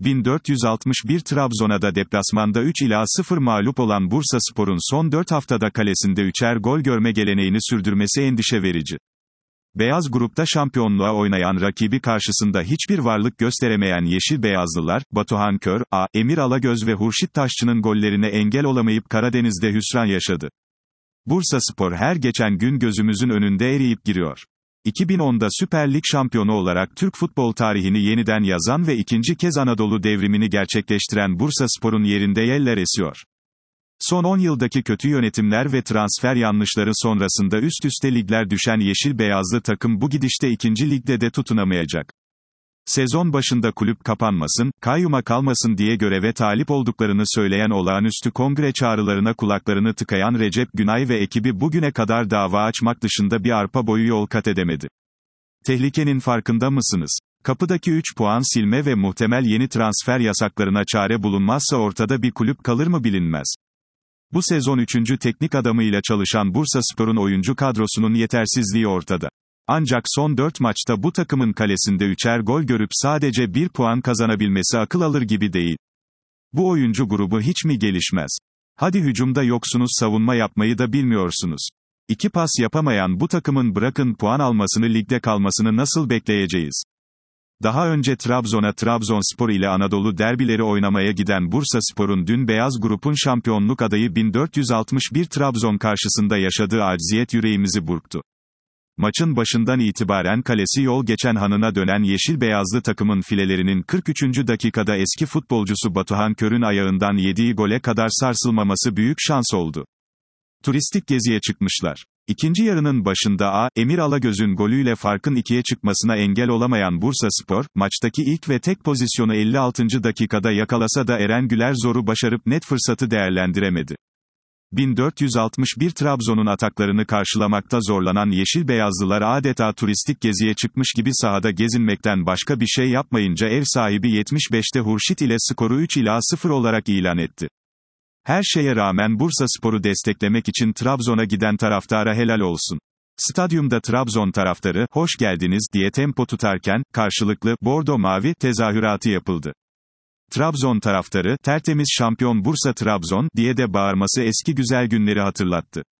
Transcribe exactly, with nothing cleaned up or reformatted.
bin dört yüz altmış bir Trabzon'a da deplasmanda üç ila sıfır mağlup olan Bursaspor'un son dört haftada kalesinde üçer gol görme geleneğini sürdürmesi endişe verici. Beyaz grupta şampiyonluğa oynayan rakibi karşısında hiçbir varlık gösteremeyen Yeşil Beyazlılar, Batuhan Kör, A. Emir Alagöz ve Hurşit Taşçı'nın gollerine engel olamayıp Karadeniz'de hüsran yaşadı. Bursaspor her geçen gün gözümüzün önünde eriyip giriyor. iki bin onda Süper Lig şampiyonu olarak Türk futbol tarihini yeniden yazan ve ikinci kez Anadolu devrimini gerçekleştiren Bursaspor'un yerinde yeller esiyor. Son on yıldaki kötü yönetimler ve transfer yanlışları sonrasında üst üste ligler düşen Yeşil Beyazlı takım bu gidişte ikinci ligde de tutunamayacak. Sezon başında kulüp kapanmasın, kayyuma kalmasın diye göreve talip olduklarını söyleyen olağanüstü kongre çağrılarına kulaklarını tıkayan Recep Günay ve ekibi bugüne kadar dava açmak dışında bir arpa boyu yol kat edemedi. Tehlikenin farkında mısınız? Kapıdaki üç puan silme ve muhtemel yeni transfer yasaklarına çare bulunmazsa ortada bir kulüp kalır mı bilinmez. Bu sezon üçüncü teknik adamıyla çalışan Bursaspor'un oyuncu kadrosunun yetersizliği ortada. Ancak son dört maçta bu takımın kalesinde üçer gol görüp sadece bir puan kazanabilmesi akıl alır gibi değil. Bu oyuncu grubu hiç mi gelişmez? Hadi hücumda yoksunuz, savunma yapmayı da bilmiyorsunuz. İki pas yapamayan bu takımın bırakın puan almasını, ligde kalmasını nasıl bekleyeceğiz? Daha önce Trabzon'a Trabzonspor ile Anadolu derbileri oynamaya giden Bursaspor'un dün beyaz grubun şampiyonluk adayı bin dört yüz altmış bir Trabzon karşısında yaşadığı acziyet yüreğimizi burktu. Maçın başından itibaren kalesi yol geçen hanına dönen Yeşil Beyazlı takımın filelerinin kırk üçüncü dakikada eski futbolcusu Batuhan Kör'ün ayağından yediği gole kadar sarsılmaması büyük şans oldu. Turistik geziye çıkmışlar. İkinci yarının başında A. Emir Alagöz'ün golüyle farkın ikiye çıkmasına engel olamayan Bursaspor, maçtaki ilk ve tek pozisyonu elli altıncı dakikada yakalasa da Eren Güler zoru başarıp net fırsatı değerlendiremedi. bin dört yüz altmış bir Trabzon'un ataklarını karşılamakta zorlanan Yeşil Beyazlılar adeta turistik geziye çıkmış gibi sahada gezinmekten başka bir şey yapmayınca ev sahibi yetmiş beşte Hurşit ile skoru üç ila sıfır olarak ilan etti. Her şeye rağmen Bursaspor'u desteklemek için Trabzon'a giden taraftara helal olsun. Stadyumda Trabzon taraftarı, "Hoş geldiniz" diye tempo tutarken, karşılıklı, "Bordo Mavi" tezahüratı yapıldı. Trabzon taraftarı, "Tertemiz şampiyon Bursa Trabzon" diye de bağırması eski güzel günleri hatırlattı.